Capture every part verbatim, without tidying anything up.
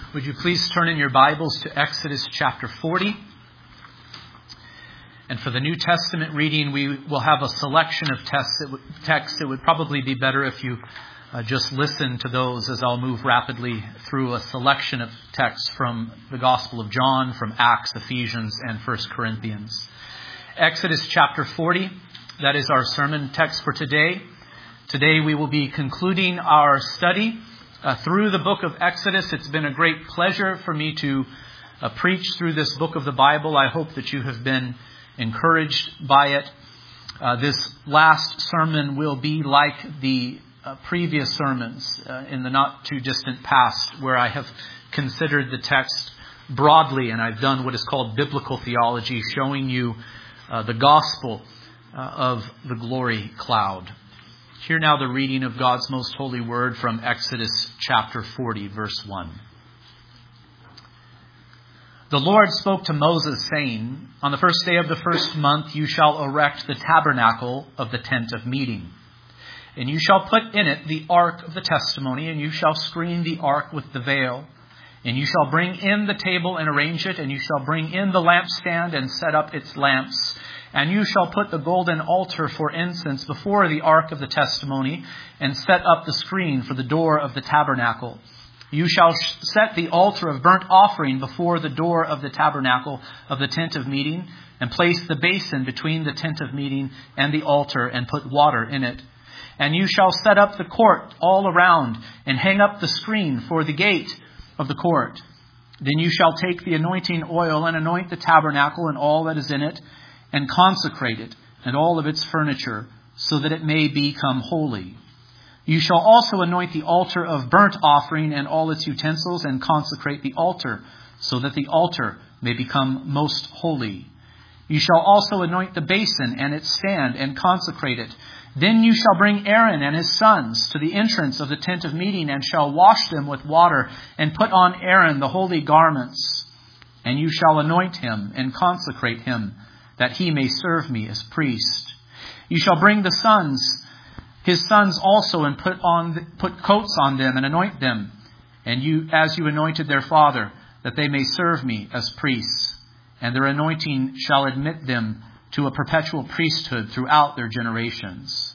Would you please turn in your Bibles to Exodus chapter forty? And for the New Testament reading, we will have a selection of texts. It would, texts. It would probably be better if you uh, just listen to those as I'll move rapidly through a selection of texts from the Gospel of John, from Acts, Ephesians, and First Corinthians. Exodus chapter forty, that is our sermon text for today. Today we will be concluding our study Uh, through the book of Exodus. It's been a great pleasure for me to uh, preach through this book of the Bible. I hope that you have been encouraged by it. Uh, this last sermon will be like the uh, previous sermons uh, in the not too distant past, where I have considered the text broadly, and I've done what is called biblical theology, showing you uh, the gospel uh, of the glory cloud. Hear now the reading of God's most holy word from Exodus chapter forty, verse one. The Lord spoke to Moses, saying, "On the first day of the first month you shall erect the tabernacle of the tent of meeting. And you shall put in it the ark of the testimony, and you shall screen the ark with the veil. And you shall bring in the table and arrange it, and you shall bring in the lampstand and set up its lamps. And you shall put the golden altar for incense before the ark of the testimony, and set up the screen for the door of the tabernacle. You shall set the altar of burnt offering before the door of the tabernacle of the tent of meeting, and place the basin between the tent of meeting and the altar, and put water in it. And you shall set up the court all around, and hang up the screen for the gate of the court. Then you shall take the anointing oil and anoint the tabernacle and all that is in it, and consecrate it and all of its furniture, so that it may become holy. You shall also anoint the altar of burnt offering and all its utensils, and consecrate the altar, so that the altar may become most holy. You shall also anoint the basin and its stand, and consecrate it. Then you shall bring Aaron and his sons to the entrance of the tent of meeting, and shall wash them with water, and put on Aaron the holy garments. And you shall anoint him and consecrate him, that he may serve me as priest. You shall bring the sons, his sons also, and put on put coats on them and anoint them, and you as you anointed their father, that they may serve me as priests. And their anointing shall admit them to a perpetual priesthood throughout their generations.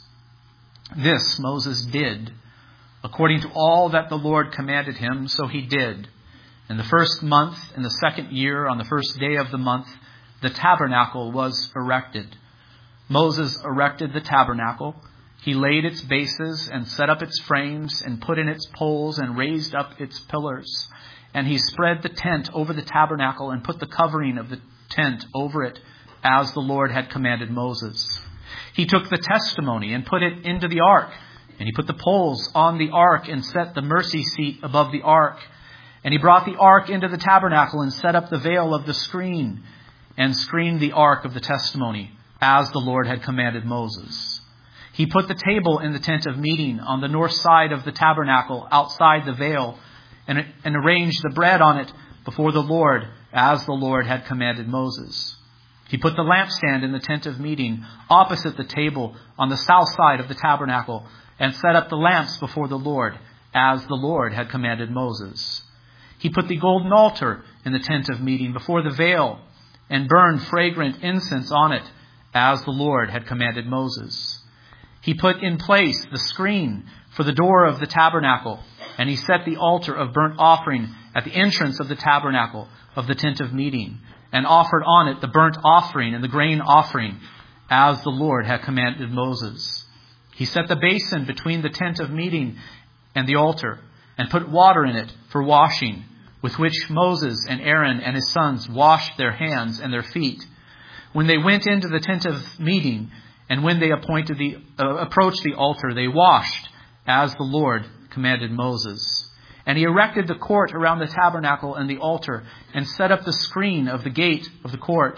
This Moses did, according to all that the Lord commanded him, so he did. In the first month, in the second year, on the first day of the month, the tabernacle was erected. Moses erected the tabernacle. He laid its bases and set up its frames and put in its poles and raised up its pillars. And he spread the tent over the tabernacle and put the covering of the tent over it, as the Lord had commanded Moses. He took the testimony and put it into the ark. And he put the poles on the ark and set the mercy seat above the ark. And he brought the ark into the tabernacle and set up the veil of the screen, and screened the ark of the testimony, as the Lord had commanded Moses. He put the table in the tent of meeting on the north side of the tabernacle, outside the veil, and, and arranged the bread on it before the Lord, as the Lord had commanded Moses. He put the lampstand in the tent of meeting, opposite the table, on the south side of the tabernacle, and set up the lamps before the Lord, as the Lord had commanded Moses. He put the golden altar in the tent of meeting before the veil, and burned fragrant incense on it, as the Lord had commanded Moses. He put in place the screen for the door of the tabernacle, and he set the altar of burnt offering at the entrance of the tabernacle of the tent of meeting, and offered on it the burnt offering and the grain offering, as the Lord had commanded Moses. He set the basin between the tent of meeting and the altar, and put water in it for washing, with which Moses and Aaron and his sons washed their hands and their feet when they went into the tent of meeting, and when they appointed the uh, approached the altar, they washed, as the Lord commanded Moses. And he erected the court around the tabernacle and the altar, and set up the screen of the gate of the court.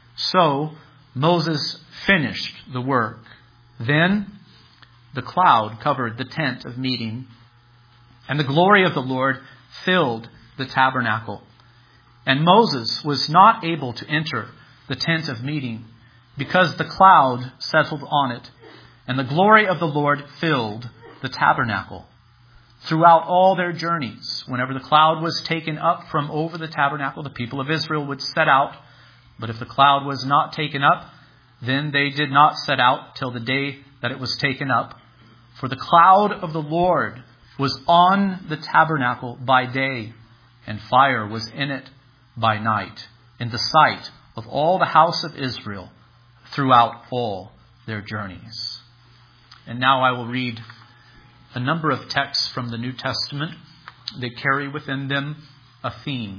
So Moses finished the work. Then the cloud covered the tent of meeting, and the glory of the Lord filled the tabernacle. And Moses was not able to enter the tent of meeting, because the cloud settled on it, and the glory of the Lord filled the tabernacle. throughout all their journeys. Whenever the cloud was taken up from over the tabernacle, the people of Israel would set out. But if the cloud was not taken up, then they did not set out till the day that it was taken up. For the cloud of the Lord was on the tabernacle by day, and fire was in it by night, in the sight of all the house of Israel throughout all their journeys. And now I will read a number of texts from the New Testament that carry within them a theme.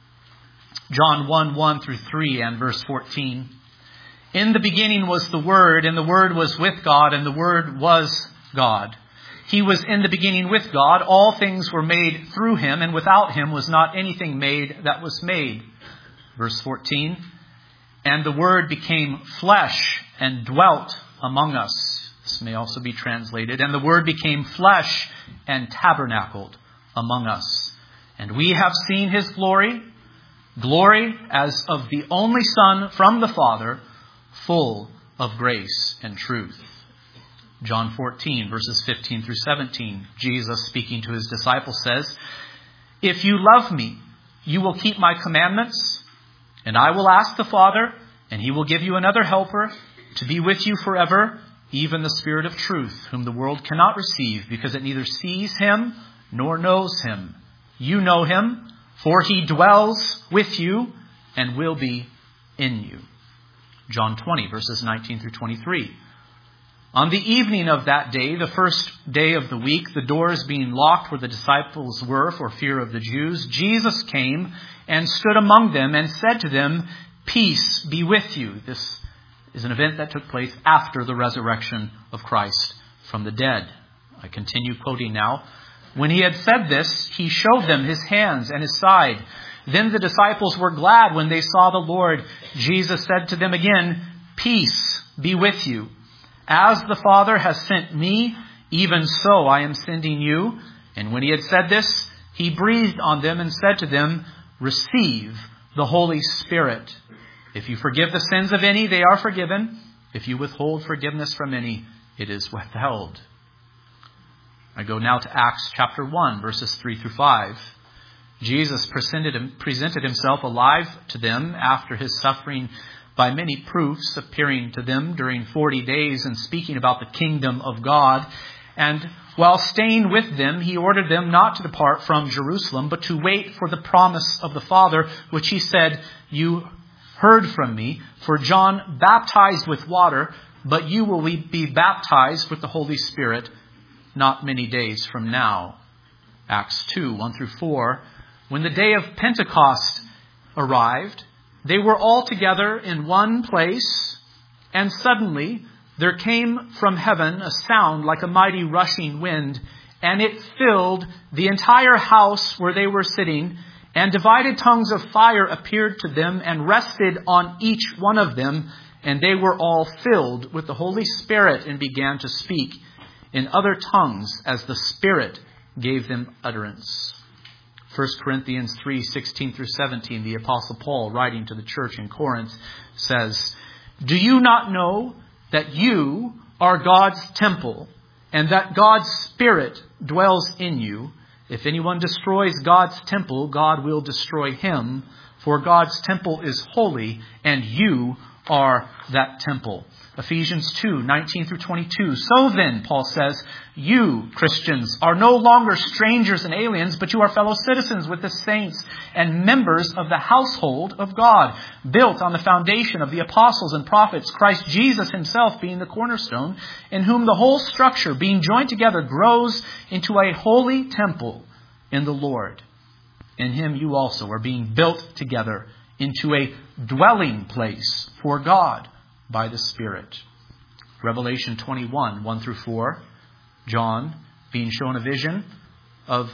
John one, one through three and verse fourteen. In the beginning was the Word, and the Word was with God, and the Word was God. He was in the beginning with God. All things were made through him, and without him was not anything made that was made. Verse fourteen. And the Word became flesh and dwelt among us. This may also be translated. And the Word became flesh and tabernacled among us. And we have seen his glory, glory as of the only Son from the Father, full of grace and truth. John fourteen, verses fifteen through seventeen. Jesus, speaking to his disciples, says, If you love me, you will keep my commandments, and I will ask the Father, and he will give you another helper to be with you forever, even the Spirit of truth, whom the world cannot receive, because it neither sees him nor knows him. You know him, for he dwells with you and will be in you. John twenty, verses nineteen through twenty-three. On the evening of that day, the first day of the week, the doors being locked where the disciples were for fear of the Jews, Jesus came and stood among them and said to them, Peace be with you. This is an event that took place after the resurrection of Christ from the dead. I continue quoting now. When he had said this, he showed them his hands and his side. Then the disciples were glad when they saw the Lord. Jesus said to them again, Peace be with you. As the Father has sent me, even so I am sending you. And when he had said this, he breathed on them and said to them, Receive the Holy Spirit. If you forgive the sins of any, they are forgiven. If you withhold forgiveness from any, it is withheld. I go now to Acts chapter one, verses three through five. Jesus presented, presented himself alive to them after his suffering by many proofs, appearing to them during forty days and speaking about the kingdom of God. And while staying with them, he ordered them not to depart from Jerusalem, but to wait for the promise of the Father, which he said, You heard from me, for John baptized with water, but you will be baptized with the Holy Spirit not many days from now. Acts two, one through four. When the day of Pentecost arrived, they were all together in one place, and suddenly there came from heaven a sound like a mighty rushing wind, and it filled the entire house where they were sitting, and divided tongues of fire appeared to them and rested on each one of them, and they were all filled with the Holy Spirit and began to speak in other tongues as the Spirit gave them utterance. First Corinthians three, sixteen through seventeen, the Apostle Paul, writing to the church in Corinth, says, Do you not know that you are God's temple, and that God's Spirit dwells in you? If anyone destroys God's temple, God will destroy him, for God's temple is holy, and you are that temple. Ephesians two, nineteen through twenty-two. So then, Paul says, you, Christians, are no longer strangers and aliens, but you are fellow citizens with the saints and members of the household of God, built on the foundation of the apostles and prophets, Christ Jesus himself being the cornerstone, in whom the whole structure, being joined together, grows into a holy temple in the Lord. In him you also are being built together into a dwelling place for God by the Spirit. Revelation twenty-one, one through four. John, being shown a vision of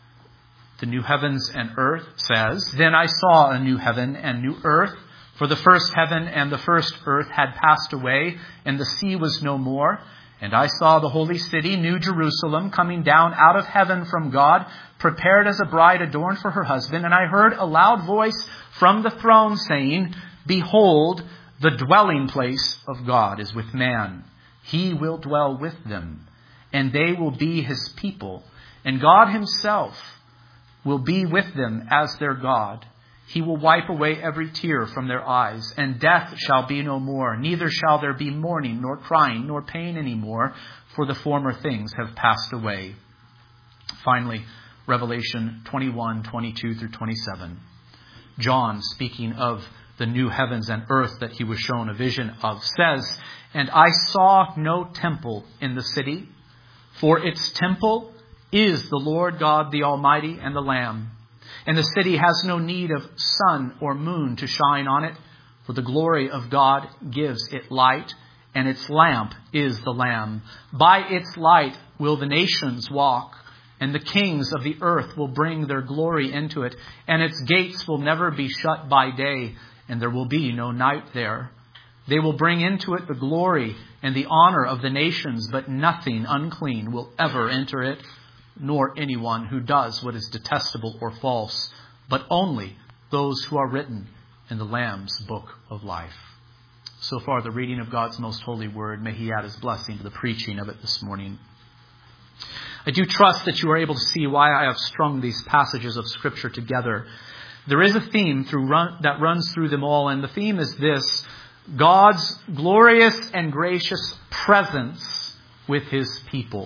the new heavens and earth, says, Then I saw a new heaven and new earth, for the first heaven and the first earth had passed away, and the sea was no more. And I saw the holy city, New Jerusalem, coming down out of heaven from God, prepared as a bride adorned for her husband. And I heard a loud voice from the throne saying, Behold, the dwelling place of God is with man. He will dwell with them, and they will be his people, And God himself will be with them as their God. He will wipe away every tear from their eyes, and death shall be no more. Neither shall there be mourning, nor crying, nor pain any more, for the former things have passed away. Finally, Revelation twenty-one, twenty-two through twenty-seven. John, speaking of the new heavens and earth that he was shown a vision of, says, "And I saw no temple in the city, for its temple is the Lord God the Almighty and the Lamb. And the city has no need of sun or moon to shine on it, for the glory of God gives it light, and its lamp is the Lamb. By its light will the nations walk, and the kings of the earth will bring their glory into it, and its gates will never be shut by day, and there will be no night there. They will bring into it the glory and the honor of the nations, but nothing unclean will ever enter it, nor anyone who does what is detestable or false, but only those who are written in the Lamb's book of life." So far, the reading of God's most holy word. May he add his blessing to the preaching of it this morning. I do trust that you are able to see why I have strung these passages of Scripture together. There is a theme through run, that runs through them all, and the theme is this: God's glorious and gracious presence with his people.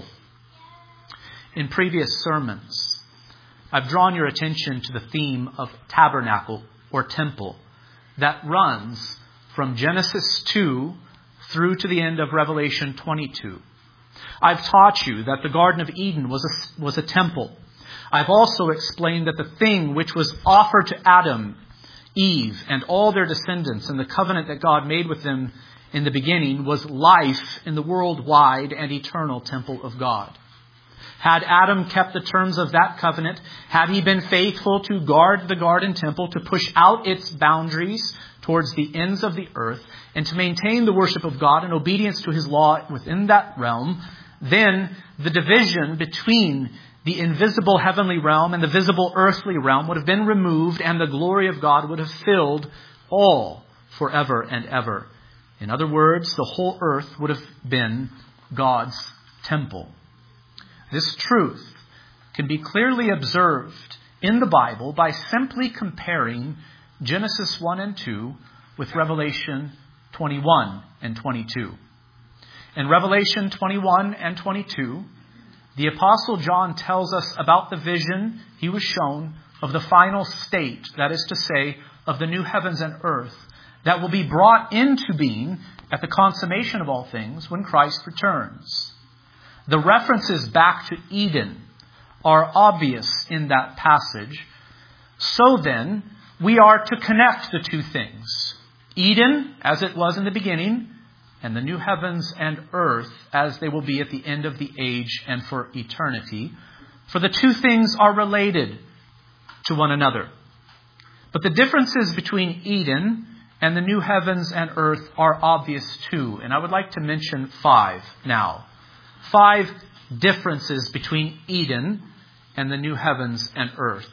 In previous sermons, I've drawn your attention to the theme of tabernacle or temple that runs from Genesis two through to the end of Revelation twenty-two. I've taught you that the Garden of Eden was a, was a temple. I've also explained that the thing which was offered to Adam, Eve, and all their descendants in the covenant that God made with them in the beginning was life in the worldwide and eternal temple of God. Had Adam kept the terms of that covenant, had he been faithful to guard the garden temple, to push out its boundaries towards the ends of the earth, and to maintain the worship of God in obedience to his law within that realm, then the division between the invisible heavenly realm and the visible earthly realm would have been removed, and the glory of God would have filled all forever and ever. In other words, the whole earth would have been God's temple. This truth can be clearly observed in the Bible by simply comparing Genesis one and two with Revelation twenty-one and twenty-two. In Revelation twenty-one and twenty-two, the Apostle John tells us about the vision he was shown of the final state, that is to say, of the new heavens and earth, that will be brought into being at the consummation of all things when Christ returns. The references back to Eden are obvious in that passage. So then, we are to connect the two things: Eden, as it was in the beginning, and the new heavens and earth, as they will be at the end of the age and for eternity. For the two things are related to one another. But the differences between Eden and the new heavens and earth are obvious too. And I would like to mention five now. Five differences between Eden and the new heavens and earth.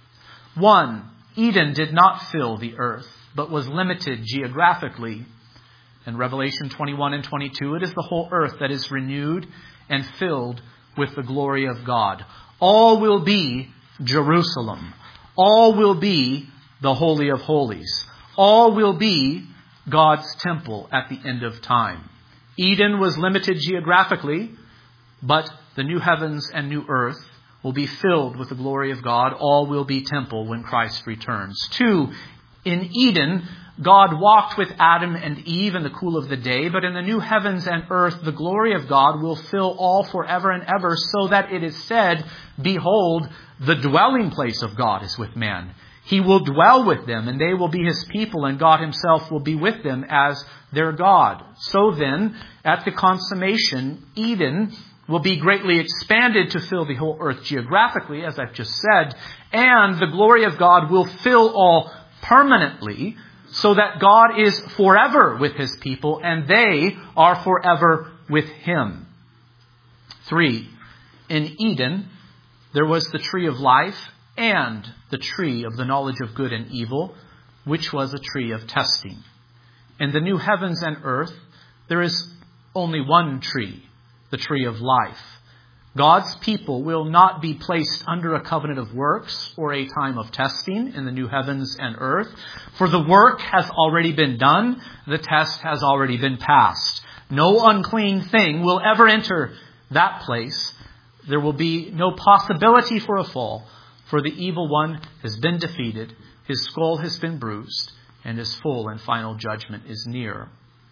One, Eden did not fill the earth, but was limited geographically. In Revelation twenty-one and twenty-two, it is the whole earth that is renewed and filled with the glory of God. All will be Jerusalem. All will be the Holy of Holies. All will be God's temple at the end of time. Eden was limited geographically, but the new heavens and new earth will be filled with the glory of God. All will be temple when Christ returns. Two, in Eden, God walked with Adam and Eve in the cool of the day, but in the new heavens and earth, the glory of God will fill all forever and ever, so that it is said, "Behold, the dwelling place of God is with man. He will dwell with them, and they will be his people, and God himself will be with them as their God." So then, at the consummation, Eden will be greatly expanded to fill the whole earth geographically, as I've just said, and the glory of God will fill all permanently, so that God is forever with his people, and they are forever with him. Three, in Eden, there was the tree of life and the tree of the knowledge of good and evil, which was a tree of testing. In the new heavens and earth, there is only one tree, the tree of life. God's people will not be placed under a covenant of works or a time of testing in the new heavens and earth. For the work has already been done. The test has already been passed. No unclean thing will ever enter that place. There will be no possibility for a fall, for the evil one has been defeated, his skull has been bruised, and his full and final judgment is near.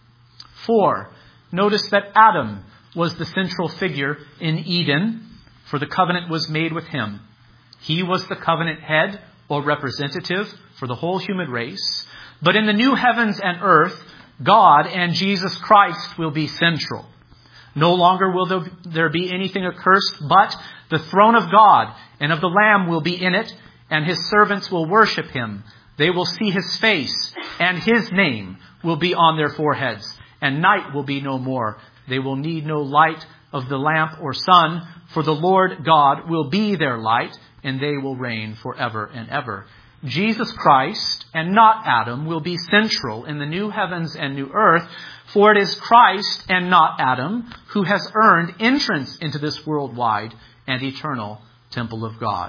Four, notice that Adam was the central figure in Eden, for the covenant was made with him. He was the covenant head or representative for the whole human race. But in the new heavens and earth, God and Jesus Christ will be central. No longer will there be anything accursed, but the throne of God and of the Lamb will be in it, and his servants will worship him. They will see his face, and his name will be on their foreheads, and night will be no more. They will need no light of the lamp or sun, for the Lord God will be their light, and they will reign forever and ever. Jesus Christ, and not Adam, will be central in the new heavens and new earth, for it is Christ and not Adam who has earned entrance into this worldwide and eternal temple of God.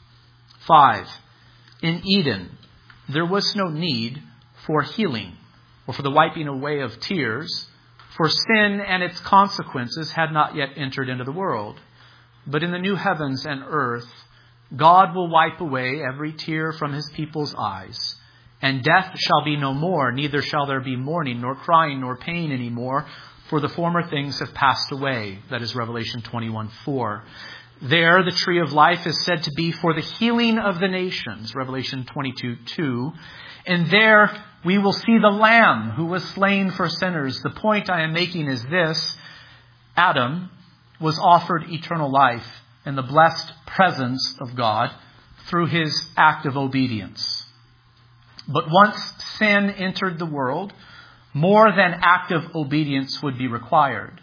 Five, in Eden, there was no need for healing or for the wiping away of tears, for sin and its consequences had not yet entered into the world. But in the new heavens and earth, God will wipe away every tear from his people's eyes, and death shall be no more, neither shall there be mourning, nor crying, nor pain any more, for the former things have passed away. That is Revelation twenty-one four. There the tree of life is said to be for the healing of the nations, Revelation twenty-two two. And there we will see the Lamb who was slain for sinners. The point I am making is this: Adam was offered eternal life in the blessed presence of God through his act of obedience. But once sin entered the world, more than active obedience would be required.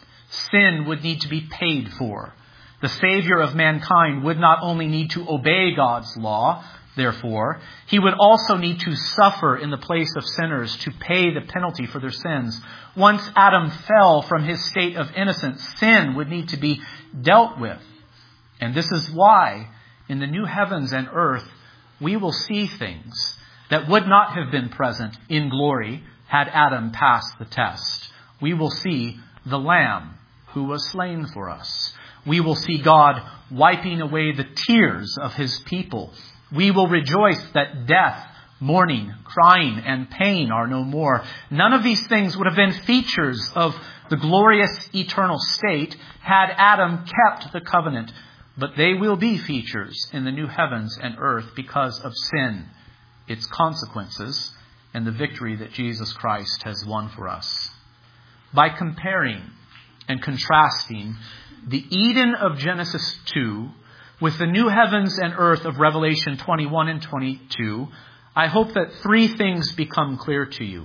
Sin would need to be paid for. The Savior of mankind would not only need to obey God's law, therefore, he would also need to suffer in the place of sinners to pay the penalty for their sins. Once Adam fell from his state of innocence, sin would need to be dealt with. And this is why in the new heavens and earth, we will see things that would not have been present in glory had Adam passed the test. We will see the Lamb who was slain for us. We will see God wiping away the tears of his people. We will rejoice that death, mourning, crying, and pain are no more. None of these things would have been features of the glorious eternal state had Adam kept the covenant. But they will be features in the new heavens and earth because of sin, its consequences, and the victory that Jesus Christ has won for us. By comparing and contrasting the Eden of Genesis two with the new heavens and earth of Revelation twenty-one and twenty-two, I hope that three things become clear to you.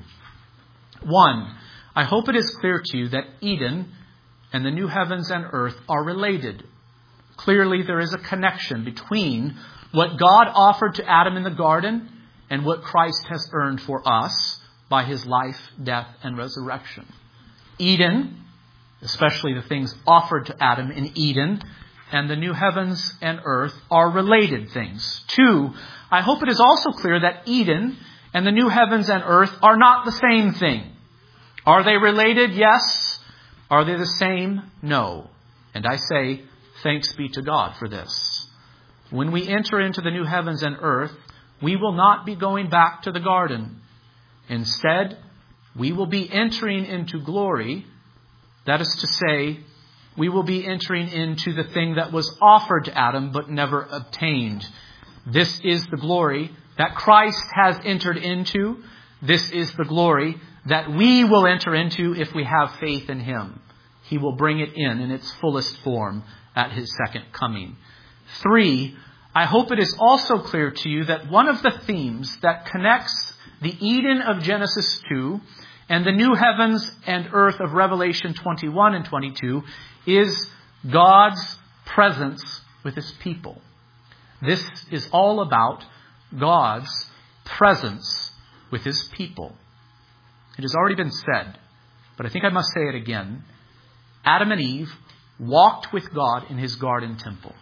One, I hope it is clear to you that Eden and the new heavens and earth are related. Clearly, there is a connection between what God offered to Adam in the garden and what Christ has earned for us by his life, death, and resurrection. Eden, especially the things offered to Adam in Eden, and the new heavens and earth are related things. Two, I hope it is also clear that Eden and the new heavens and earth are not the same thing. Are they related? Yes. Are they the same? No. And I say, thanks be to God for this. When we enter into the new heavens and earth, we will not be going back to the garden. Instead, we will be entering into glory. That is to say, we will be entering into the thing that was offered to Adam but never obtained. This is the glory that Christ has entered into. This is the glory that we will enter into if we have faith in him. He will bring it in in its fullest form at his second coming. Three, I hope it is also clear to you that one of the themes that connects the Eden of Genesis two and the new heavens and earth of Revelation twenty-one and twenty-two is God's presence with his people. This is all about God's presence with his people. It has already been said, but I think I must say it again. Adam and Eve walked with God in his garden temple.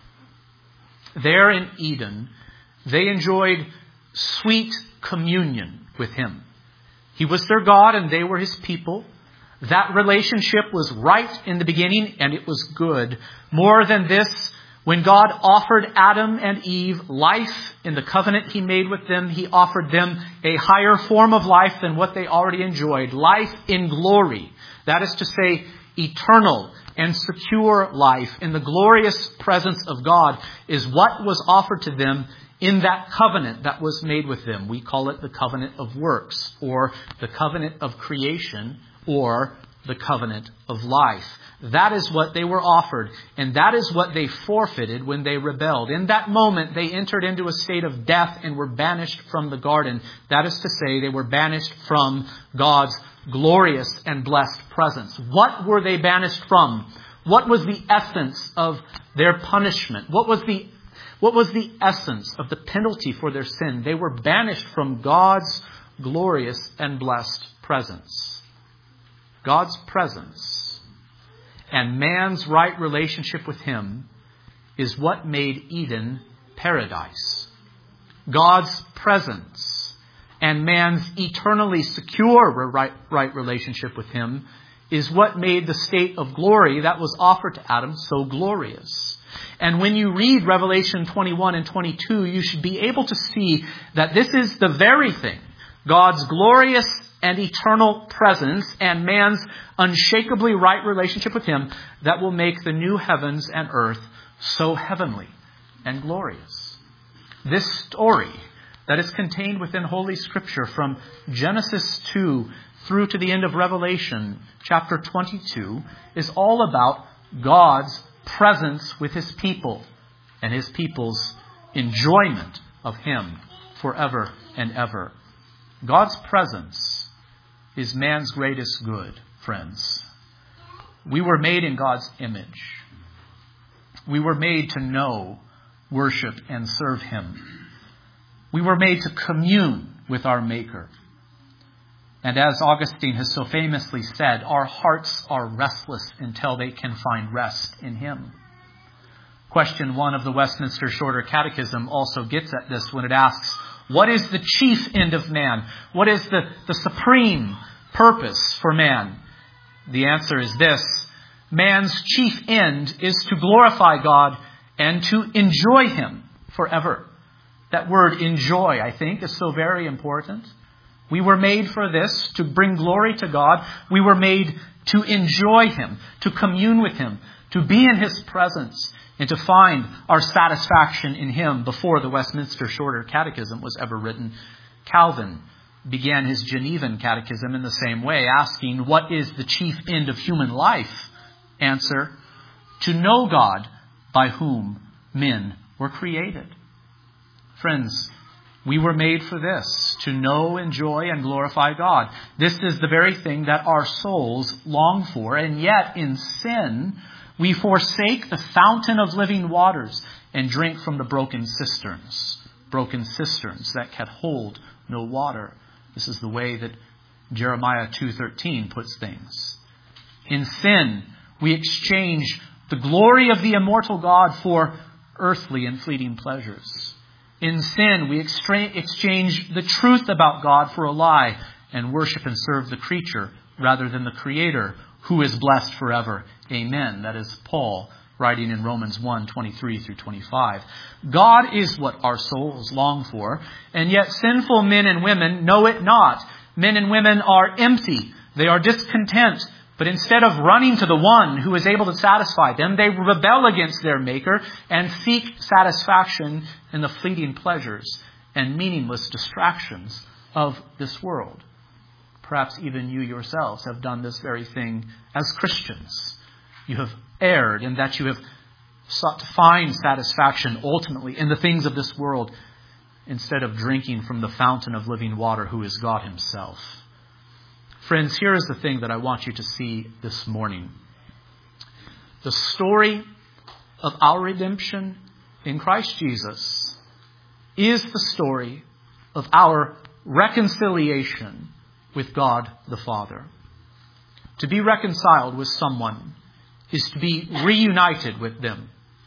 There in Eden, they enjoyed sweet communion with him. He was their God and they were his people. That relationship was right in the beginning and it was good. More than this, when God offered Adam and Eve life in the covenant he made with them, he offered them a higher form of life than what they already enjoyed. Life in glory. That is to say, eternal and secure life in the glorious presence of God is what was offered to them in that covenant that was made with them. We call it the covenant of works, or the covenant of creation, or the covenant of life. That is what they were offered, and that is what they forfeited when they rebelled. In that moment, they entered into a state of death and were banished from the garden. That is to say, they were banished from God's glorious and blessed presence. What were they banished from? What was the essence of their punishment? What was the What was the essence of the penalty for their sin? They were banished from God's glorious and blessed presence. God's presence and man's right relationship with him is what made Eden paradise. God's presence and man's eternally secure right, right relationship with him is what made the state of glory that was offered to Adam so glorious. And when you read Revelation twenty-one and twenty-two, you should be able to see that this is the very thing, God's glorious and eternal presence and man's unshakably right relationship with him, that will make the new heavens and earth so heavenly and glorious. This story that is contained within Holy Scripture from Genesis two through to the end of Revelation chapter twenty-two is all about God's presence with his people and his people's enjoyment of him forever and ever. God's presence is man's greatest good, friends. We were made in God's image. We were made to know, worship, and serve him. We were made to commune with our Maker. And as Augustine has so famously said, our hearts are restless until they can find rest in him. Question one of the Westminster Shorter Catechism also gets at this when it asks, what is the chief end of man? What is the, the supreme purpose for man? The answer is this: man's chief end is to glorify God and to enjoy him forever. That word enjoy, I think, is so very important. We were made for this, to bring glory to God. We were made to enjoy him, to commune with him, to be in his presence, and to find our satisfaction in him before the Westminster Shorter Catechism was ever written. Calvin began his Genevan Catechism in the same way, asking, what is the chief end of human life? Answer, to know God by whom men were created. Friends, we were made for this, to know, enjoy, and glorify God. This is the very thing that our souls long for, and yet in sin, we forsake the fountain of living waters and drink from the broken cisterns. Broken cisterns that can hold no water. This is the way that Jeremiah two thirteen puts things. In sin, we exchange the glory of the immortal God for earthly and fleeting pleasures. In sin, we exchange the truth about God for a lie and worship and serve the creature rather than the Creator, who is blessed forever. Amen. That is Paul writing in Romans one, twenty-three through twenty-five. God is what our souls long for, and yet sinful men and women know it not. Men and women are empty. They are discontent. But instead of running to the one who is able to satisfy them, they rebel against their Maker and seek satisfaction in the fleeting pleasures and meaningless distractions of this world. Perhaps even you yourselves have done this very thing as Christians. You have erred in that you have sought to find satisfaction ultimately in the things of this world instead of drinking from the fountain of living water, who is God himself. Friends, here is the thing that I want you to see this morning. The story of our redemption in Christ Jesus is the story of our reconciliation with God the Father. To be reconciled with someone is to be reunited with them.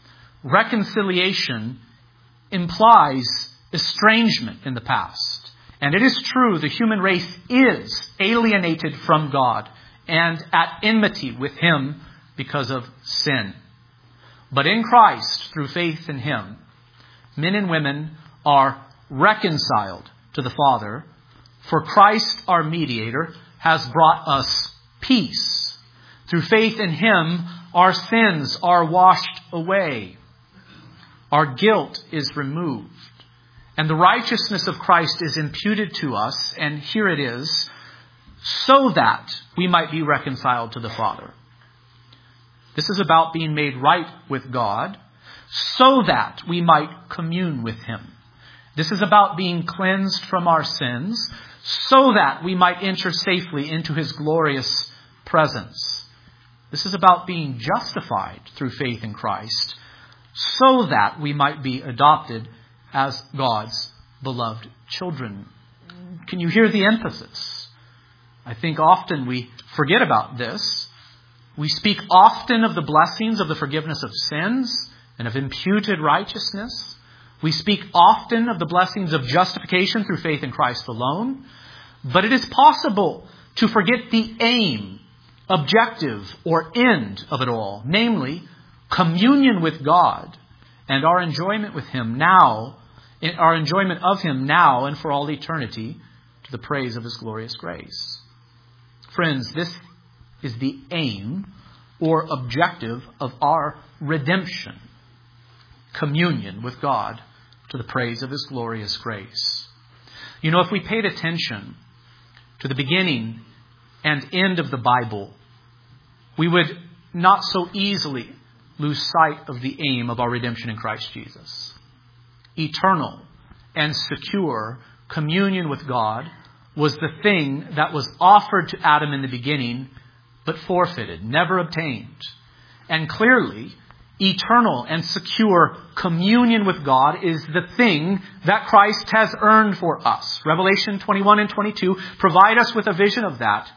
Reconciliation implies estrangement in the past. And it is true, the human race is alienated from God and at enmity with Him because of sin. But in Christ, through faith in Him, men and women are reconciled to the Father. For Christ, our mediator, has brought us peace. Through faith in Him, our sins are washed away. Our guilt is removed. And the righteousness of Christ is imputed to us, and here it is, so that we might be reconciled to the Father. This is about being made right with God, so that we might commune with Him. This is about being cleansed from our sins, so that we might enter safely into His glorious presence. This is about being justified through faith in Christ, so that we might be adopted as God's beloved children. Can you hear the emphasis? I think often we forget about this. We speak often of the blessings of the forgiveness of sins and of imputed righteousness. We speak often of the blessings of justification through faith in Christ alone. But it is possible to forget the aim, objective, or end of it all, namely communion with God and our enjoyment with Him now, our enjoyment of Him now and for all eternity, to the praise of His glorious grace. Friends, this is the aim or objective of our redemption. Communion with God to the praise of His glorious grace. You know, if we paid attention to the beginning and end of the Bible, we would not so easily lose sight of the aim of our redemption in Christ Jesus. Eternal and secure communion with God was the thing that was offered to Adam in the beginning, but forfeited, never obtained. And clearly, eternal and secure communion with God is the thing that Christ has earned for us. Revelation twenty-one and twenty-two provide us with a vision of that.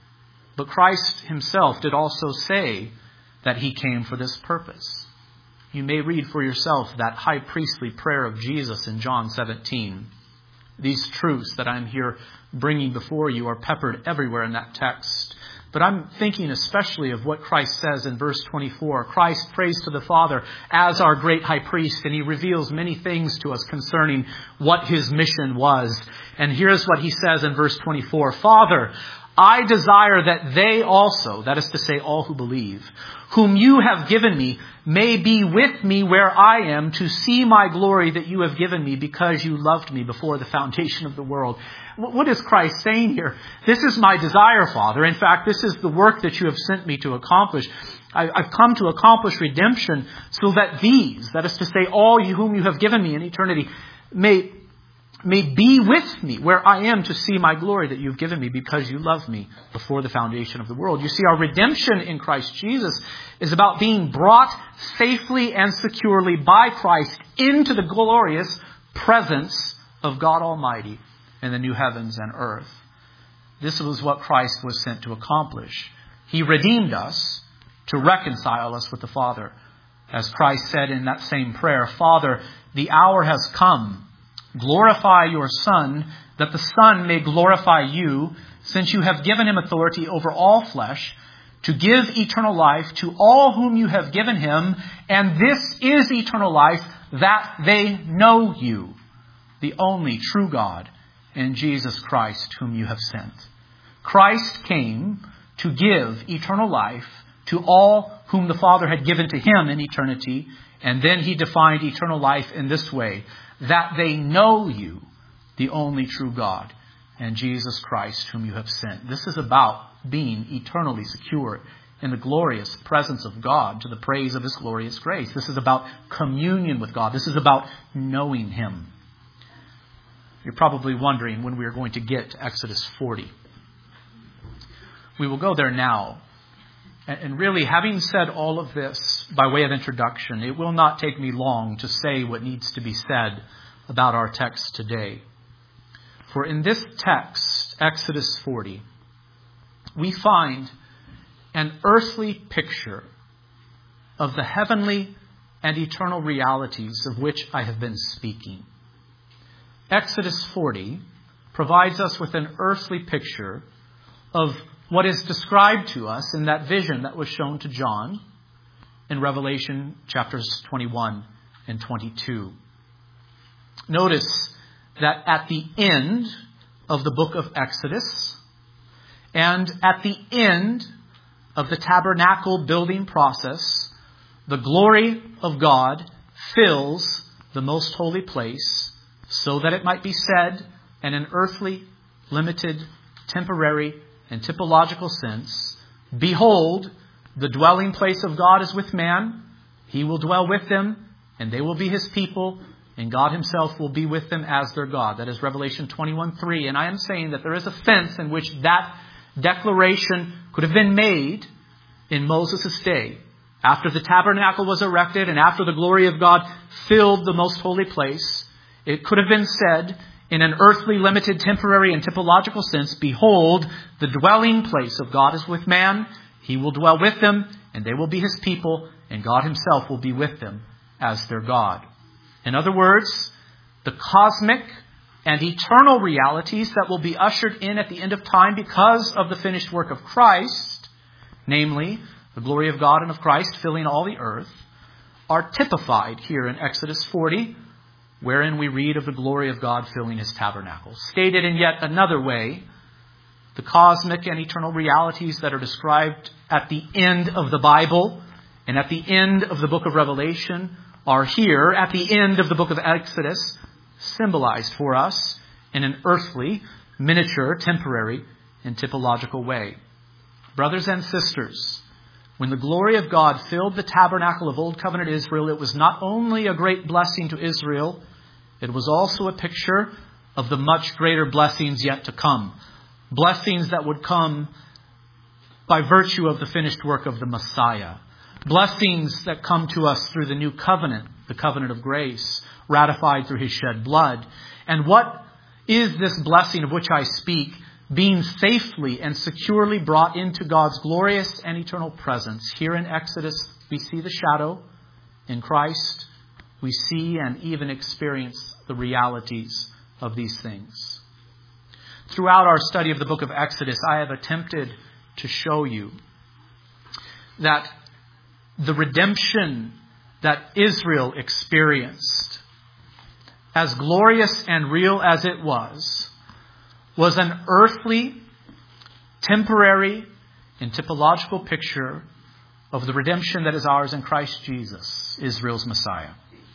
But Christ Himself did also say that He came for this purpose. You may read for yourself that high priestly prayer of Jesus in John seventeen. These truths that I'm here bringing before you are peppered everywhere in that text. But I'm thinking especially of what Christ says in verse twenty-four. Christ prays to the Father as our great high priest, and He reveals many things to us concerning what His mission was. And here's what He says in verse twenty-four. Father, I desire that they also, that is to say all who believe, whom you have given me, may be with me where I am, to see my glory that you have given me because you loved me before the foundation of the world. What is Christ saying here? This is my desire, Father. In fact, this is the work that you have sent me to accomplish. I've come to accomplish redemption so that these, that is to say all you whom you have given me in eternity, may may be with me where I am to see my glory that you've given me because you love me before the foundation of the world. You see, our redemption in Christ Jesus is about being brought safely and securely by Christ into the glorious presence of God Almighty in the new heavens and earth. This was what Christ was sent to accomplish. He redeemed us to reconcile us with the Father. As Christ said in that same prayer, Father, the hour has come. Glorify your Son, that the Son may glorify you, since you have given Him authority over all flesh, to give eternal life to all whom you have given Him. And this is eternal life, that they know you, the only true God, and Jesus Christ, whom you have sent. Christ came to give eternal life to all whom the Father had given to Him in eternity. And then He defined eternal life in this way, that they know you, the only true God, and Jesus Christ, whom you have sent. This is about being eternally secure in the glorious presence of God to the praise of His glorious grace. This is about communion with God. This is about knowing Him. You're probably wondering when we are going to get to Exodus forty. We will go there now. And really, having said all of this by way of introduction, it will not take me long to say what needs to be said about our text today. For in this text, Exodus forty, we find an earthly picture of the heavenly and eternal realities of which I have been speaking. Exodus forty provides us with an earthly picture of what is described to us in that vision that was shown to John in Revelation chapters twenty-one and twenty-two. Notice that at the end of the book of Exodus and at the end of the tabernacle building process, the glory of God fills the most holy place so that it might be said in an earthly, limited, temporary, and typological sense, "Behold, the dwelling place of God is with man. He will dwell with them, and they will be his people, and God himself will be with them as their God." That is Revelation twenty-one three. And I am saying that there is a sense in which that declaration could have been made in Moses' day. After the tabernacle was erected and after the glory of God filled the most holy place, it could have been said in an earthly, limited, temporary, and typological sense, "Behold, the dwelling place of God is with man. He will dwell with them, and they will be his people, and God himself will be with them as their God." In other words, the cosmic and eternal realities that will be ushered in at the end of time because of the finished work of Christ, namely the glory of God and of Christ filling all the earth, are typified here in Exodus forty, wherein we read of the glory of God filling his tabernacle. Stated in yet another way, the cosmic and eternal realities that are described at the end of the Bible and at the end of the book of Revelation are here at the end of the book of Exodus, symbolized for us in an earthly, miniature, temporary, and typological way. Brothers and sisters, when the glory of God filled the tabernacle of Old Covenant Israel, it was not only a great blessing to Israel, it was also a picture of the much greater blessings yet to come. Blessings that would come by virtue of the finished work of the Messiah. Blessings that come to us through the new covenant, the covenant of grace, ratified through his shed blood. And what is this blessing of which I speak? Being safely and securely brought into God's glorious and eternal presence. Here in Exodus, we see the shadow. In Christ, we see and even experience the realities of these things. Throughout our study of the book of Exodus, I have attempted to show you that the redemption that Israel experienced, as glorious and real as it was, was an earthly, temporary, and typological picture of the redemption that is ours in Christ Jesus, Israel's Messiah.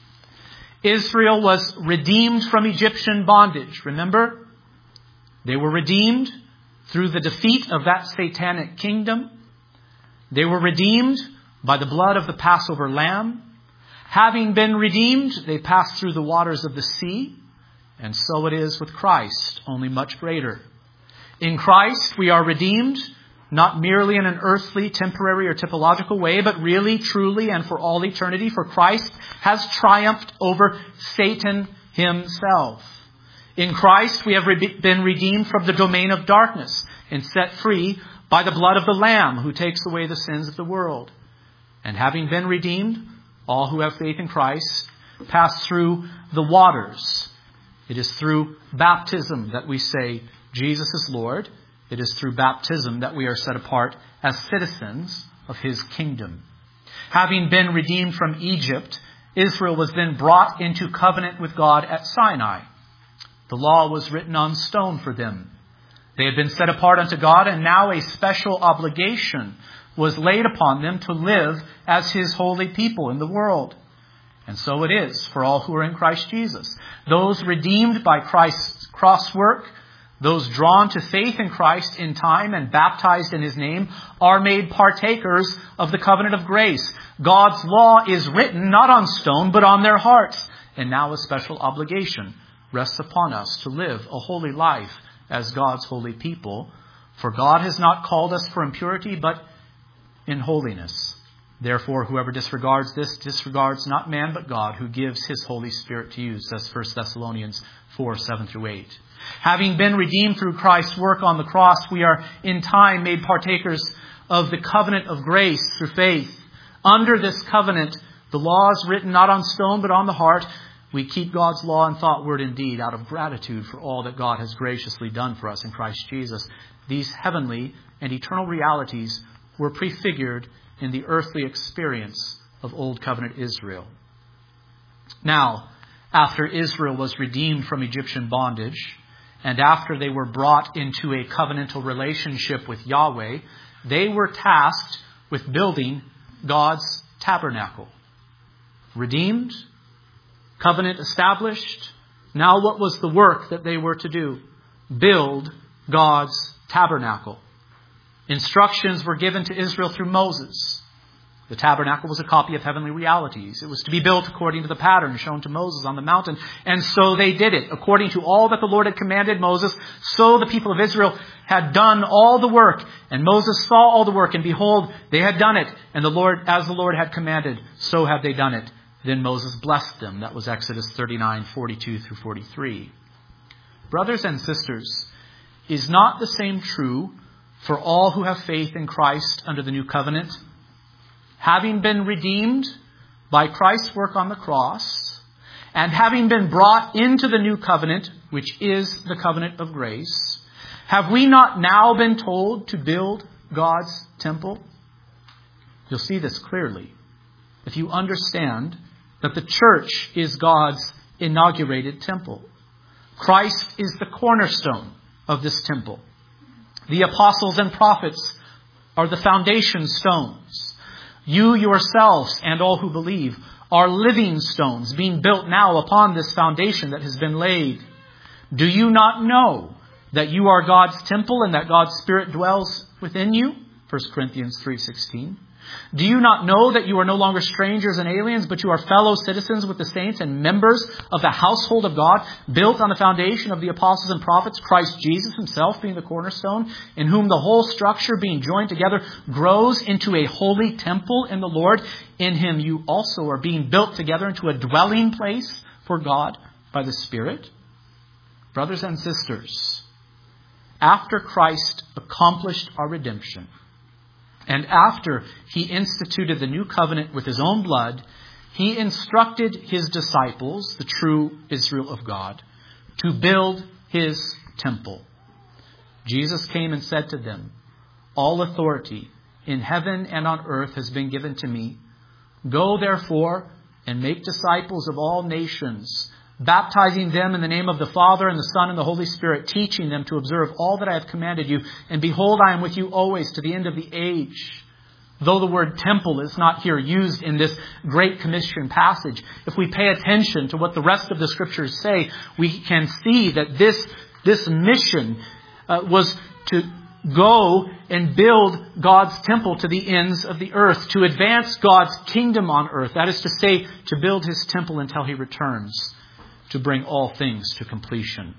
Israel was redeemed from Egyptian bondage. Remember? They were redeemed through the defeat of that satanic kingdom. They were redeemed by the blood of the Passover lamb. Having been redeemed, they passed through the waters of the sea. And so it is with Christ, only much greater. In Christ, we are redeemed, not merely in an earthly, temporary, or typological way, but really, truly, and for all eternity. For Christ has triumphed over Satan himself. In Christ, we have re- been redeemed from the domain of darkness and set free by the blood of the Lamb who takes away the sins of the world. And having been redeemed, all who have faith in Christ pass through the waters. It is through baptism that we say Jesus is Lord. It is through baptism that we are set apart as citizens of his kingdom. Having been redeemed from Egypt, Israel was then brought into covenant with God at Sinai. The law was written on stone for them. They had been set apart unto God, and now a special obligation was laid upon them to live as his holy people in the world. And so it is for all who are in Christ Jesus. Those redeemed by Christ's cross work, those drawn to faith in Christ in time and baptized in his name, are made partakers of the covenant of grace. God's law is written not on stone, but on their hearts. And now a special obligation rests upon us to live a holy life as God's holy people. For God has not called us for impurity, but in holiness. Therefore, whoever disregards this disregards not man but God, who gives his Holy Spirit to you, says First Thessalonians four, seven through eight. Having been redeemed through Christ's work on the cross, we are in time made partakers of the covenant of grace through faith, Under this covenant, the law is written not on stone but on the heart. We keep God's law in thought, word, and deed out of gratitude for all that God has graciously done for us in Christ Jesus. These heavenly and eternal realities were prefigured in the earthly experience of Old Covenant Israel. Now, after Israel was redeemed from Egyptian bondage, and after they were brought into a covenantal relationship with Yahweh, they were tasked with building God's tabernacle. Redeemed, covenant established. Now what was the work that they were to do? Build God's tabernacle. Instructions were given to Israel through Moses. The tabernacle was a copy of heavenly realities. It was to be built according to the pattern shown to Moses on the mountain. And so they did it. According to all that the Lord had commanded Moses, so the people of Israel had done all the work. And Moses saw all the work, and behold, they had done it. And the Lord, as the Lord had commanded, so had they done it. Then Moses blessed them. That was Exodus thirty-nine, forty-two through forty-three. Brothers and sisters, is not the same true for all who have faith in Christ under the new covenant? Having been redeemed by Christ's work on the cross, and having been brought into the new covenant, which is the covenant of grace, have we not now been told to build God's temple? You'll see this clearly if you understand that the church is God's inaugurated temple. Christ is the cornerstone of this temple. The apostles and prophets are the foundation stones. You yourselves and all who believe are living stones being built now upon this foundation that has been laid. Do you not know that you are God's temple and that God's Spirit dwells within you? First Corinthians three sixteen. Do you not know that you are no longer strangers and aliens, but you are fellow citizens with the saints and members of the household of God, built on the foundation of the apostles and prophets, Christ Jesus himself being the cornerstone, in whom the whole structure being joined together grows into a holy temple in the Lord? In him you also are being built together into a dwelling place for God by the Spirit. Brothers and sisters, after Christ accomplished our redemption, and after he instituted the new covenant with his own blood, he instructed his disciples, the true Israel of God, to build his temple. Jesus came and said to them, all authority in heaven and on earth has been given to me. Go therefore and make disciples of all nations, baptizing them in the name of the Father and the Son and the Holy Spirit, teaching them to observe all that I have commanded you. And behold, I am with you always to the end of the age. Though the word temple is not here used in this Great Commission passage, if we pay attention to what the rest of the Scriptures say, we can see that this, this mission uh, was to go and build God's temple to the ends of the earth, to advance God's kingdom on earth. That is to say, to build his temple until he returns, to bring all things to completion.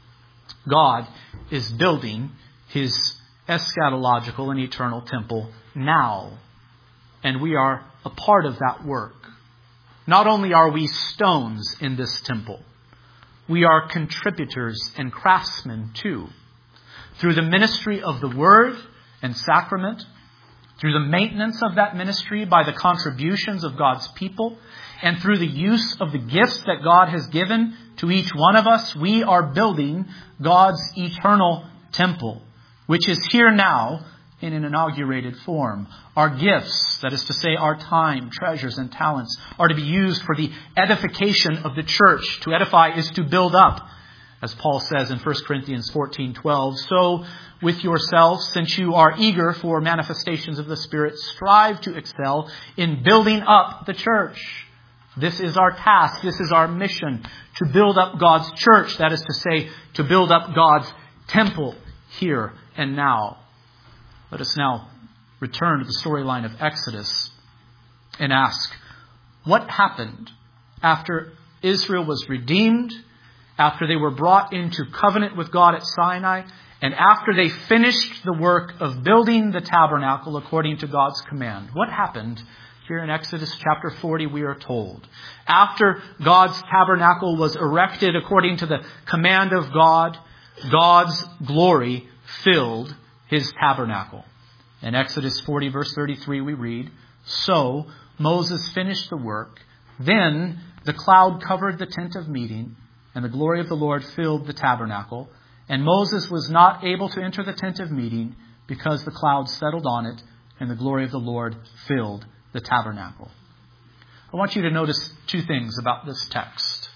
God is building his eschatological and eternal temple now. And we are a part of that work. Not only are we stones in this temple, we are contributors and craftsmen too. Through the ministry of the Word and Sacrament, through the maintenance of that ministry by the contributions of God's people, and through the use of the gifts that God has given to each one of us, we are building God's eternal temple, which is here now in an inaugurated form. Our gifts, that is to say our time, treasures, and talents, are to be used for the edification of the church. To edify is to build up. As Paul says in First Corinthians fourteen twelve, so with yourselves, since you are eager for manifestations of the Spirit, strive to excel in building up the church. This is our task. This is our mission, to build up God's church. That is to say, to build up God's temple here and now. Let us now return to the storyline of Exodus and ask, what happened after Israel was redeemed, after they were brought into covenant with God at Sinai, and after they finished the work of building the tabernacle according to God's command? What happened? Here in Exodus chapter forty, we are told, after God's tabernacle was erected according to the command of God, God's glory filled his tabernacle. In Exodus forty, verse thirty-three, we read, So Moses finished the work. Then the cloud covered the tent of meeting, and the glory of the Lord filled the tabernacle. And Moses was not able to enter the tent of meeting because the cloud settled on it, and the glory of the Lord filled the tabernacle. I want you to notice two things about this text.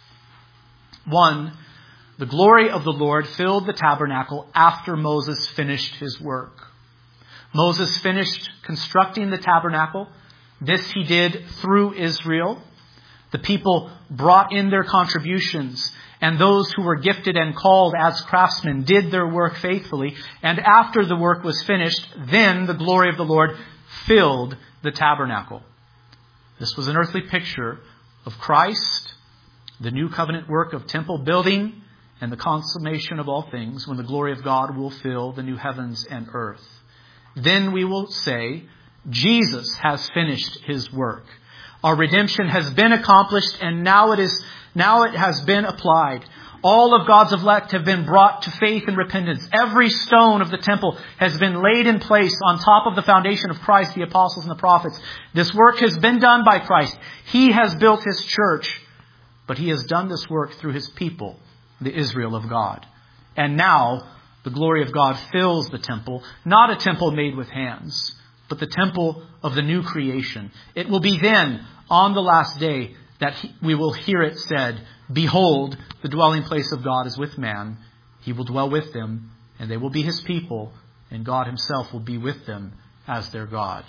One, the glory of the Lord filled the tabernacle after Moses finished his work. Moses finished constructing the tabernacle. This he did through Israel. The people brought in their contributions, and those who were gifted and called as craftsmen did their work faithfully. And after the work was finished, then the glory of the Lord filled the tabernacle. This was an earthly picture of Christ, the new covenant work of temple building, and the consummation of all things when the glory of God will fill the new heavens and earth. Then we will say, Jesus has finished his work. Our redemption has been accomplished, and now it is now it has been applied. All of God's elect have been brought to faith and repentance. Every stone of the temple has been laid in place on top of the foundation of Christ, the apostles and the prophets. This work has been done by Christ. He has built his church, but he has done this work through his people, the Israel of God. And now the glory of God fills the temple, not a temple made with hands, but the temple of the new creation. It will be then, on the last day, that he, we will hear it said, "Behold, the dwelling place of God is with man. He will dwell with them, and they will be his people, and God himself will be with them as their God."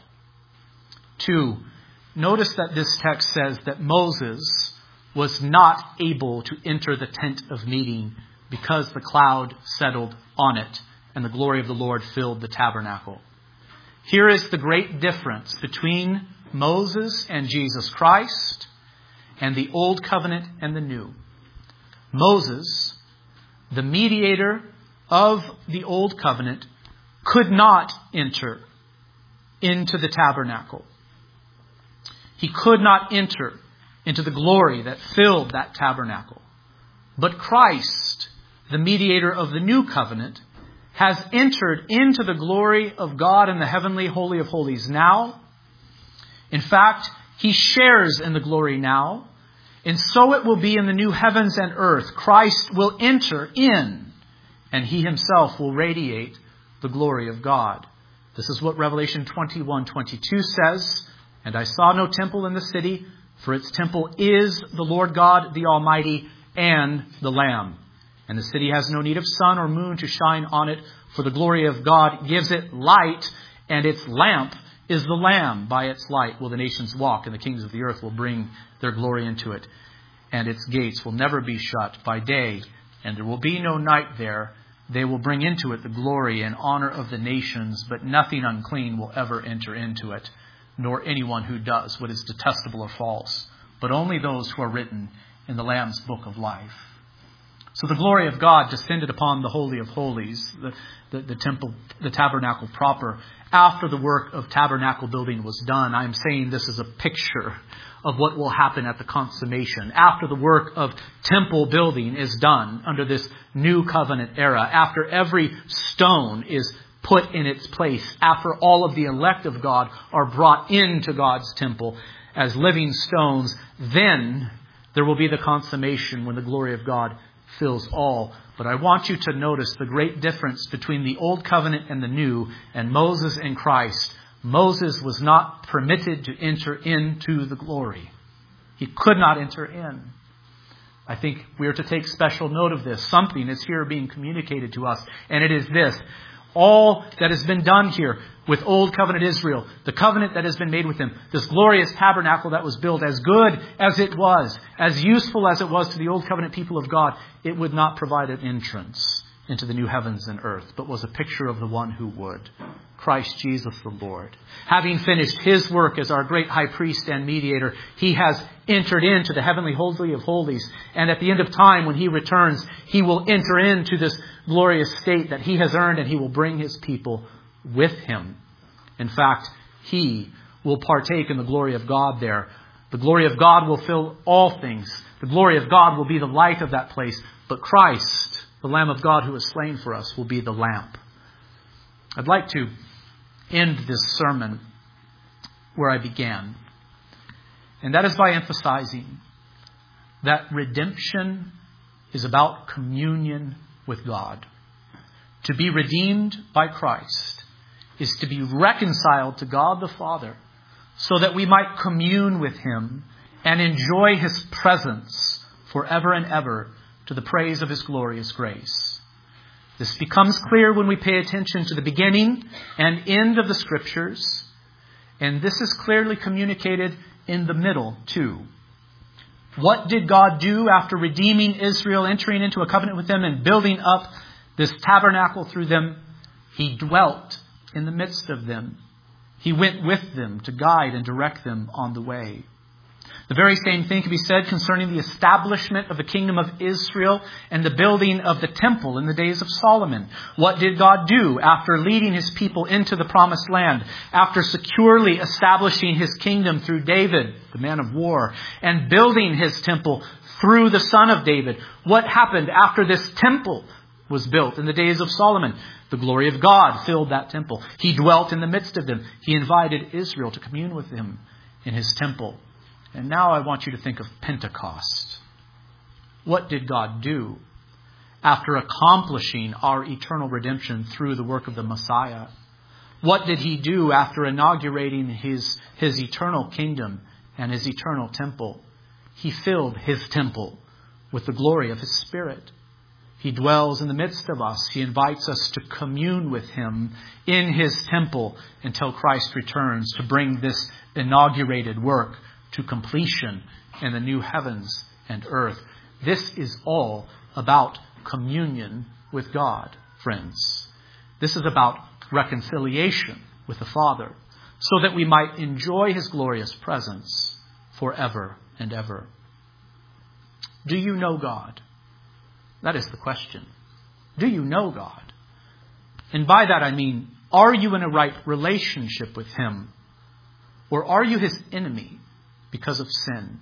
Two, notice that this text says that Moses was not able to enter the tent of meeting because the cloud settled on it, and the glory of the Lord filled the tabernacle. Here is the great difference between Moses and Jesus Christ, and the old covenant and the new. Moses, the mediator of the old covenant, could not enter into the tabernacle. He could not enter into the glory that filled that tabernacle. But Christ, the mediator of the new covenant, has entered into the glory of God in the heavenly holy of holies now. In fact, he shares in the glory now. And so it will be in the new heavens and earth. Christ will enter in, and he himself will radiate the glory of God. This is what Revelation twenty-one twenty-two says. "And I saw no temple in the city, for its temple is the Lord God, the Almighty, and the Lamb. And the city has no need of sun or moon to shine on it, for the glory of God gives it light, and its lamp is the Lamb. By its light will the nations walk, and the kings of the earth will bring their glory into it. And its gates will never be shut by day, and there will be no night there. They will bring into it the glory and honor of the nations, but nothing unclean will ever enter into it, nor anyone who does what is detestable or false, but only those who are written in the Lamb's book of life." So the glory of God descended upon the Holy of Holies, the, the, the temple, the tabernacle proper, after the work of tabernacle building was done. I'm saying this is a picture of what will happen at the consummation. After the work of temple building is done under this new covenant era, after every stone is put in its place, after all of the elect of God are brought into God's temple as living stones, then there will be the consummation when the glory of God fills all. But I want you to notice the great difference between the old covenant and the new, and Moses and Christ. Moses was not permitted to enter into the glory. He could not enter in. I think we are to take special note of this. Something is here being communicated to us, and it is this. All that has been done here with Old Covenant Israel, the covenant that has been made with them, this glorious tabernacle that was built, as good as it was, as useful as it was to the Old Covenant people of God, it would not provide an entrance into the new heavens and earth, but was a picture of the one who would. Christ Jesus the Lord. Having finished his work as our great high priest and mediator, he has entered into the heavenly holy of holies. And at the end of time, when he returns, he will enter into this glorious state that he has earned, and he will bring his people with him. In fact, he will partake in the glory of God there. The glory of God will fill all things. The glory of God will be the light of that place. But Christ, the Lamb of God who is slain for us, will be the lamp. I'd like to end this sermon where I began. And that is by emphasizing that redemption is about communion with God. To be redeemed by Christ is to be reconciled to God the Father so that we might commune with Him and enjoy His presence forever and ever to the praise of His glorious grace. This becomes clear when we pay attention to the beginning and end of the Scriptures, and this is clearly communicated in the middle too. What did God do after redeeming Israel, entering into a covenant with them and building up this tabernacle through them? He dwelt in the midst of them. He went with them to guide and direct them on the way. The very same thing can be said concerning the establishment of the kingdom of Israel and the building of the temple in the days of Solomon. What did God do after leading His people into the promised land, after securely establishing His kingdom through David, the man of war, and building His temple through the son of David? What happened after this temple was built in the days of Solomon? The glory of God filled that temple. He dwelt in the midst of them. He invited Israel to commune with Him in His temple. And now I want you to think of Pentecost. What did God do after accomplishing our eternal redemption through the work of the Messiah? What did He do after inaugurating His, His eternal kingdom and His eternal temple? He filled His temple with the glory of His Spirit. He dwells in the midst of us. He invites us to commune with Him in His temple until Christ returns to bring this inaugurated work to completion in the new heavens and earth. This is all about communion with God, friends. This is about reconciliation with the Father so that we might enjoy His glorious presence forever and ever. Do you know God? That is the question. Do you know God? And by that I mean, are you in a right relationship with Him? Or are you His enemy because of sin?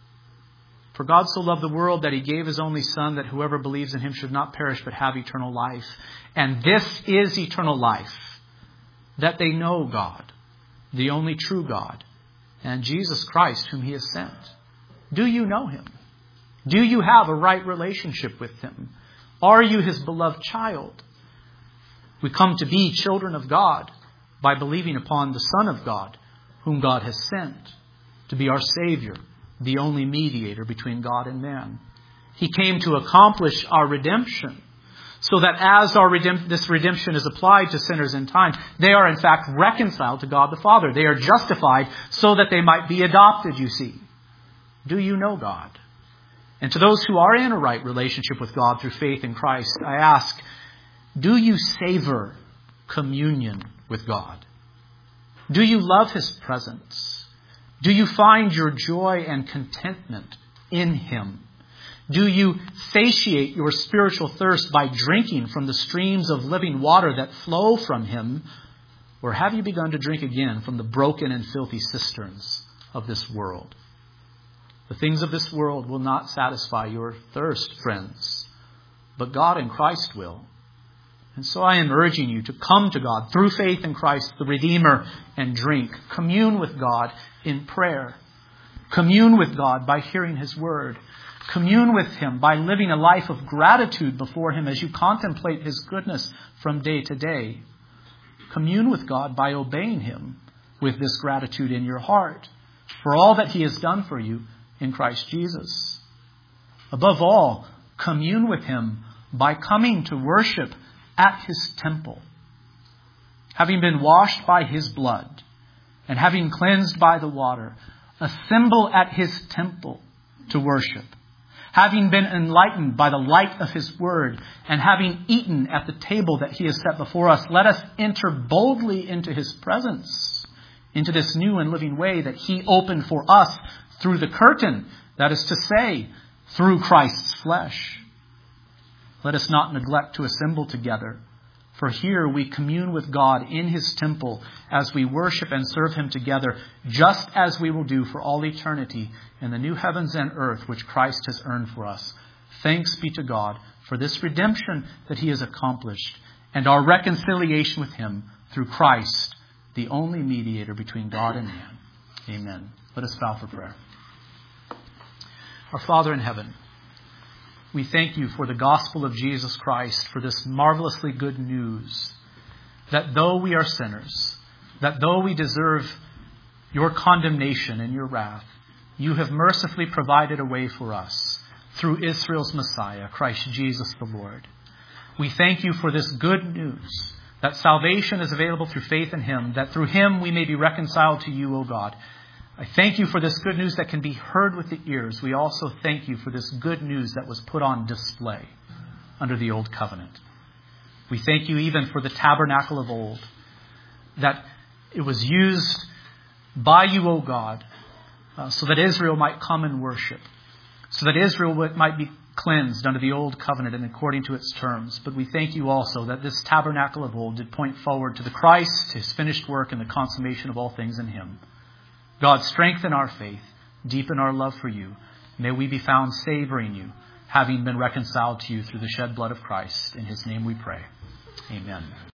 For God so loved the world that He gave His only Son, that whoever believes in Him should not perish but have eternal life. And this is eternal life, that they know God, the only true God, and Jesus Christ whom He has sent. Do you know Him? Do you have a right relationship with Him? Are you His beloved child? We come to be children of God by believing upon the Son of God, whom God has sent to be our Savior, the only mediator between God and man. He came to accomplish our redemption, so that as our redemp- this redemption is applied to sinners in time, they are in fact reconciled to God the Father. They are justified so that they might be adopted, you see. Do you know God? And to those who are in a right relationship with God through faith in Christ, I ask, do you savor communion with God? Do you love His presence? Do you find your joy and contentment in Him? Do you satiate your spiritual thirst by drinking from the streams of living water that flow from Him? Or have you begun to drink again from the broken and filthy cisterns of this world? The things of this world will not satisfy your thirst, friends, but God in Christ will. And so I am urging you to come to God through faith in Christ, the Redeemer, and drink. Commune with God in prayer. Commune with God by hearing His word. Commune with Him by living a life of gratitude before Him as you contemplate His goodness from day to day. Commune with God by obeying Him with this gratitude in your heart for all that He has done for you in Christ Jesus. Above all, commune with Him by coming to worship at His temple. Having been washed by His blood and having cleansed by the water, assemble at His temple to worship. Having been enlightened by the light of His word and having eaten at the table that He has set before us, let us enter boldly into His presence, into this new and living way that He opened for us through the curtain, that is to say, through Christ's flesh. Let us not neglect to assemble together, for here we commune with God in His temple as we worship and serve Him together, just as we will do for all eternity in the new heavens and earth which Christ has earned for us. Thanks be to God for this redemption that He has accomplished and our reconciliation with Him through Christ, the only mediator between God and man. Amen. Let us bow for prayer. Our Father in heaven, we thank you for the gospel of Jesus Christ, for this marvelously good news that though we are sinners, that though we deserve your condemnation and your wrath, you have mercifully provided a way for us through Israel's Messiah, Christ Jesus the Lord. We thank you for this good news, that salvation is available through faith in him, that through him we may be reconciled to you, O God. I thank you for this good news that can be heard with the ears. We also thank you for this good news that was put on display under the old covenant. We thank you even for the tabernacle of old, that it was used by you, O God, uh, so that Israel might come and worship, so that Israel might be cleansed under the old covenant and according to its terms. But we thank you also that this tabernacle of old did point forward to the Christ, his finished work, and the consummation of all things in him. God, strengthen our faith, deepen our love for you. May we be found savoring you, having been reconciled to you through the shed blood of Christ. In his name we pray. Amen.